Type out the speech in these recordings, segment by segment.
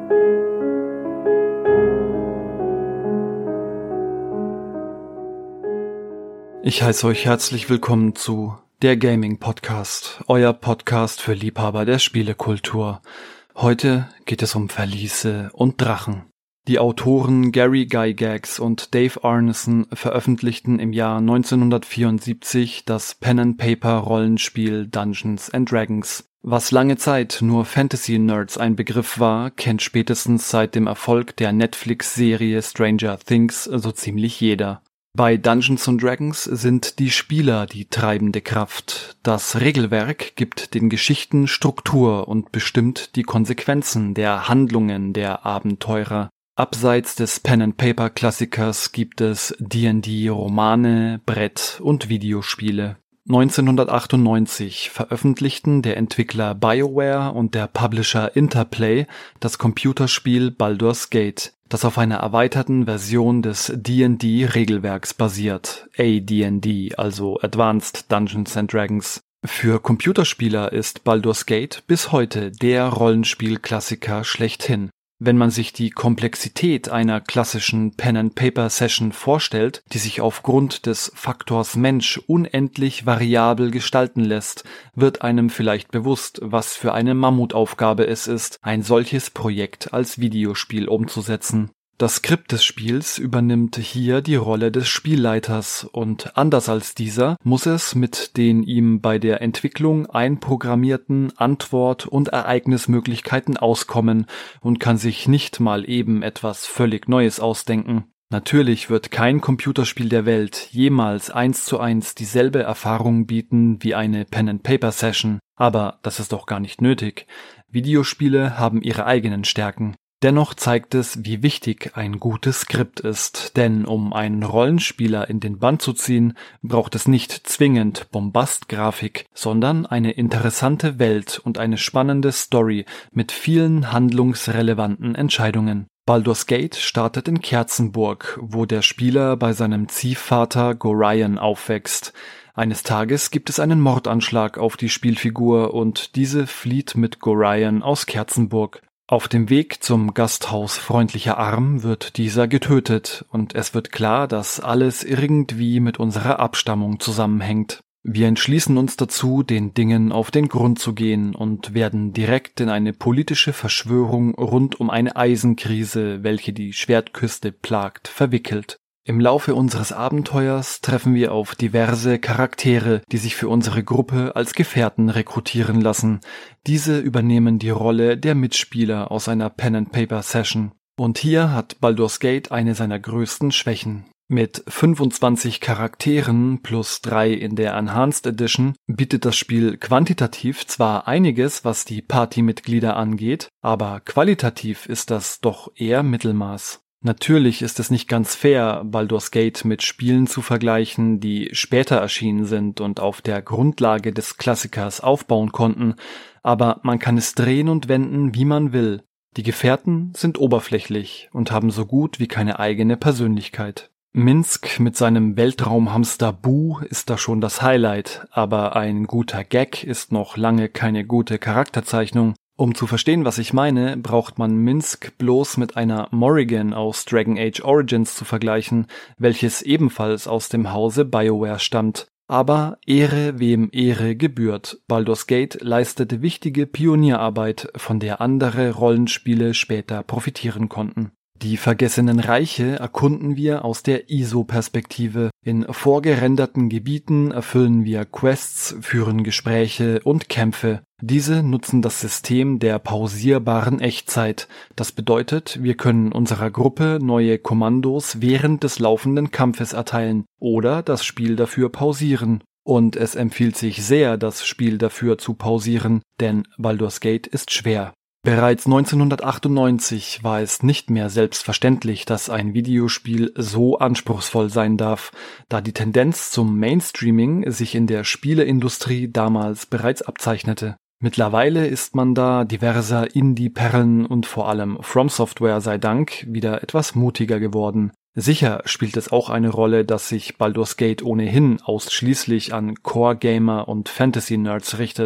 Ich heiße euch herzlich willkommen zu der Gaming Podcast, euer Podcast für Liebhaber der Spielekultur. Heute geht es um Verliese und Drachen. Die Autoren Gary Gygax und Dave Arneson veröffentlichten im Jahr 1974 das Pen-and-Paper-Rollenspiel Dungeons & Dragons. Was lange Zeit nur Fantasy-Nerds ein Begriff war, kennt spätestens seit dem Erfolg der Netflix-Serie Stranger Things so ziemlich jeder. Bei Dungeons & Dragons sind die Spieler die treibende Kraft. Das Regelwerk gibt den Geschichten Struktur und bestimmt die Konsequenzen der Handlungen der Abenteurer. Abseits des Pen-and-Paper-Klassikers gibt es D&D-Romane, Brett- und Videospiele. 1998 veröffentlichten der Entwickler BioWare und der Publisher Interplay das Computerspiel Baldur's Gate, das auf einer erweiterten Version des D&D-Regelwerks basiert, AD&D, also Advanced Dungeons & Dragons. Für Computerspieler ist Baldur's Gate bis heute der Rollenspielklassiker schlechthin. Wenn man sich die Komplexität einer klassischen Pen-and-Paper-Session vorstellt, die sich aufgrund des Faktors Mensch unendlich variabel gestalten lässt, wird einem vielleicht bewusst, was für eine Mammutaufgabe es ist, ein solches Projekt als Videospiel umzusetzen. Das Skript des Spiels übernimmt hier die Rolle des Spielleiters und anders als dieser muss es mit den ihm bei der Entwicklung einprogrammierten Antwort- und Ereignismöglichkeiten auskommen und kann sich nicht mal eben etwas völlig Neues ausdenken. Natürlich wird kein Computerspiel der Welt jemals 1:1 dieselbe Erfahrung bieten wie eine Pen-and-Paper-Session, aber das ist doch gar nicht nötig. Videospiele haben ihre eigenen Stärken. Dennoch zeigt es, wie wichtig ein gutes Skript ist, denn um einen Rollenspieler in den Bann zu ziehen, braucht es nicht zwingend Bombastgrafik, sondern eine interessante Welt und eine spannende Story mit vielen handlungsrelevanten Entscheidungen. Baldur's Gate startet in Kerzenburg, wo der Spieler bei seinem Ziehvater Gorion aufwächst. Eines Tages gibt es einen Mordanschlag auf die Spielfigur und diese flieht mit Gorion aus Kerzenburg. Auf dem Weg zum Gasthaus Freundlicher Arm wird dieser getötet und es wird klar, dass alles irgendwie mit unserer Abstammung zusammenhängt. Wir entschließen uns dazu, den Dingen auf den Grund zu gehen und werden direkt in eine politische Verschwörung rund um eine Eisenkrise, welche die Schwertküste plagt, verwickelt. Im Laufe unseres Abenteuers treffen wir auf diverse Charaktere, die sich für unsere Gruppe als Gefährten rekrutieren lassen. Diese übernehmen die Rolle der Mitspieler aus einer Pen-and-Paper-Session. Und hier hat Baldur's Gate eine seiner größten Schwächen. Mit 25 Charakteren plus 3 in der Enhanced Edition bietet das Spiel quantitativ zwar einiges, was die Partymitglieder angeht, aber qualitativ ist das doch eher Mittelmaß. Natürlich ist es nicht ganz fair, Baldur's Gate mit Spielen zu vergleichen, die später erschienen sind und auf der Grundlage des Klassikers aufbauen konnten, aber man kann es drehen und wenden, wie man will. Die Gefährten sind oberflächlich und haben so gut wie keine eigene Persönlichkeit. Minsk mit seinem Weltraumhamster Boo ist da schon das Highlight, aber ein guter Gag ist noch lange keine gute Charakterzeichnung. Um zu verstehen, was ich meine, braucht man Minsk bloß mit einer Morrigan aus Dragon Age Origins zu vergleichen, welches ebenfalls aus dem Hause BioWare stammt. Aber Ehre wem Ehre gebührt. Baldur's Gate leistete wichtige Pionierarbeit, von der andere Rollenspiele später profitieren konnten. Die vergessenen Reiche erkunden wir aus der ISO-Perspektive. In vorgerenderten Gebieten erfüllen wir Quests, führen Gespräche und Kämpfe. Diese nutzen das System der pausierbaren Echtzeit. Das bedeutet, wir können unserer Gruppe neue Kommandos während des laufenden Kampfes erteilen oder das Spiel dafür pausieren. Und es empfiehlt sich sehr, das Spiel dafür zu pausieren, denn Baldur's Gate ist schwer. Bereits 1998 war es nicht mehr selbstverständlich, dass ein Videospiel so anspruchsvoll sein darf, da die Tendenz zum Mainstreaming sich in der Spieleindustrie damals bereits abzeichnete. Mittlerweile ist man da diverser Indie-Perlen und vor allem From Software sei Dank wieder etwas mutiger geworden. Sicher spielt es auch eine Rolle, dass sich Baldur's Gate ohnehin ausschließlich an Core-Gamer und Fantasy-Nerds richtet.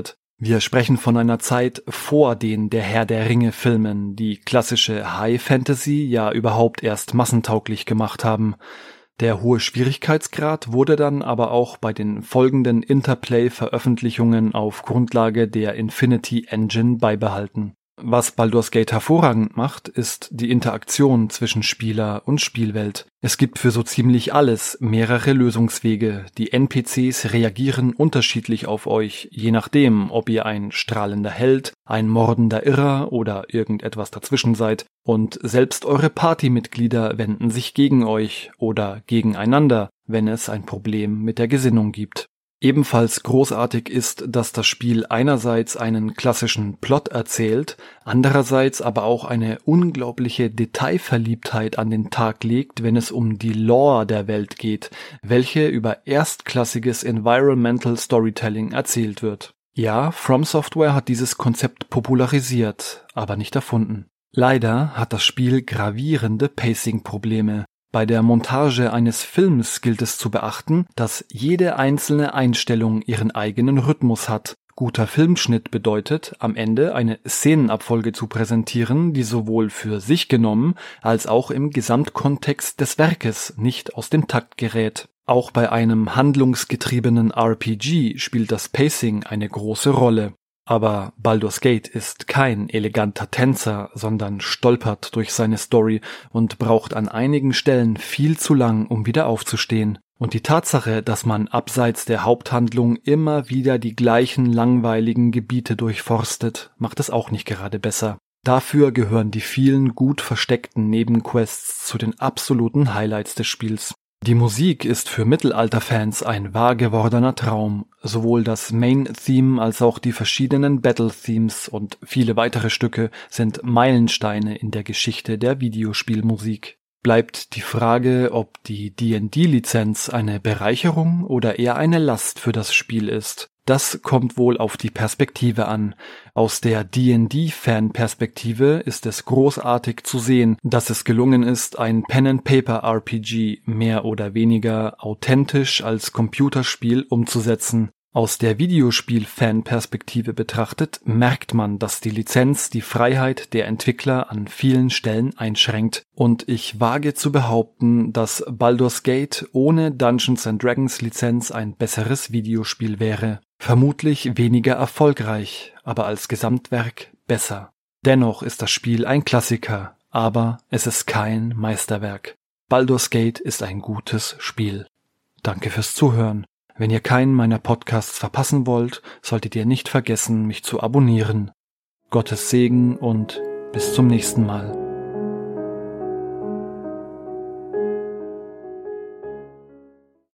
Wir sprechen von einer Zeit vor den Der Herr der Ringe-Filmen, die klassische High Fantasy ja überhaupt erst massentauglich gemacht haben. Der hohe Schwierigkeitsgrad wurde dann aber auch bei den folgenden Interplay-Veröffentlichungen auf Grundlage der Infinity Engine beibehalten. Was Baldur's Gate hervorragend macht, ist die Interaktion zwischen Spieler und Spielwelt. Es gibt für so ziemlich alles mehrere Lösungswege. Die NPCs reagieren unterschiedlich auf euch, je nachdem, ob ihr ein strahlender Held, ein mordender Irrer oder irgendetwas dazwischen seid. Und selbst eure Partymitglieder wenden sich gegen euch oder gegeneinander, wenn es ein Problem mit der Gesinnung gibt. Ebenfalls großartig ist, dass das Spiel einerseits einen klassischen Plot erzählt, andererseits aber auch eine unglaubliche Detailverliebtheit an den Tag legt, wenn es um die Lore der Welt geht, welche über erstklassiges Environmental Storytelling erzählt wird. Ja, From Software hat dieses Konzept popularisiert, aber nicht erfunden. Leider hat das Spiel gravierende Pacing-Probleme. Bei der Montage eines Films gilt es zu beachten, dass jede einzelne Einstellung ihren eigenen Rhythmus hat. Guter Filmschnitt bedeutet, am Ende eine Szenenabfolge zu präsentieren, die sowohl für sich genommen als auch im Gesamtkontext des Werkes nicht aus dem Takt gerät. Auch bei einem handlungsgetriebenen RPG spielt das Pacing eine große Rolle. Aber Baldur's Gate ist kein eleganter Tänzer, sondern stolpert durch seine Story und braucht an einigen Stellen viel zu lang, um wieder aufzustehen. Und die Tatsache, dass man abseits der Haupthandlung immer wieder die gleichen langweiligen Gebiete durchforstet, macht es auch nicht gerade besser. Dafür gehören die vielen gut versteckten Nebenquests zu den absoluten Highlights des Spiels. Die Musik ist für Mittelalter-Fans ein wahr gewordener Traum. Sowohl das Main-Theme als auch die verschiedenen Battle-Themes und viele weitere Stücke sind Meilensteine in der Geschichte der Videospielmusik. Bleibt die Frage, ob die D&D-Lizenz eine Bereicherung oder eher eine Last für das Spiel ist. Das kommt wohl auf die Perspektive an. Aus der D&D-Fan-Perspektive ist es großartig zu sehen, dass es gelungen ist, ein Pen-and-Paper-RPG mehr oder weniger authentisch als Computerspiel umzusetzen. Aus der Videospiel-Fan-Perspektive betrachtet merkt man, dass die Lizenz die Freiheit der Entwickler an vielen Stellen einschränkt. Und ich wage zu behaupten, dass Baldur's Gate ohne Dungeons & Dragons Lizenz ein besseres Videospiel wäre. Vermutlich weniger erfolgreich, aber als Gesamtwerk besser. Dennoch ist das Spiel ein Klassiker, aber es ist kein Meisterwerk. Baldur's Gate ist ein gutes Spiel. Danke fürs Zuhören. Wenn ihr keinen meiner Podcasts verpassen wollt, solltet ihr nicht vergessen, mich zu abonnieren. Gottes Segen und bis zum nächsten Mal.